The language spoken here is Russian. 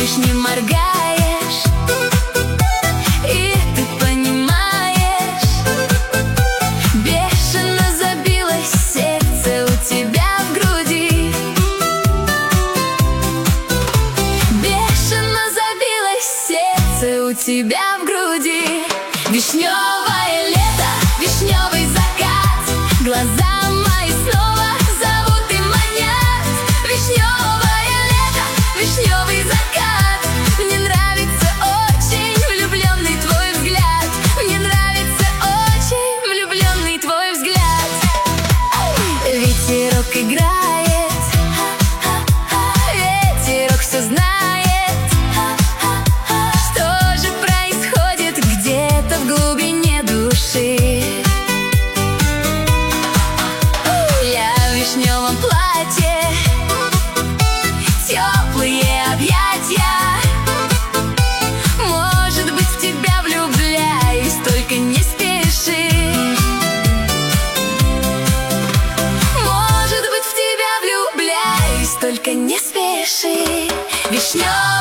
лишь не моргаешь, и ты понимаешь, бешено забилось сердце у тебя в груди. Бешено забилось сердце у тебя в груди. Вишневое лето, вишневый закат, глаза мои снова зовут и манят. Вишневое лето, вишневый закат, мне нравится очень влюбленный твой взгляд. Мне нравится очень влюбленный твой взгляд. Ветерок играет, ветерок все знает. Я в вишневом платье, теплые объятия. Может быть, в тебя влюбляюсь, только не спеши. Может быть, в тебя влюбляюсь, только не спеши. Вишневый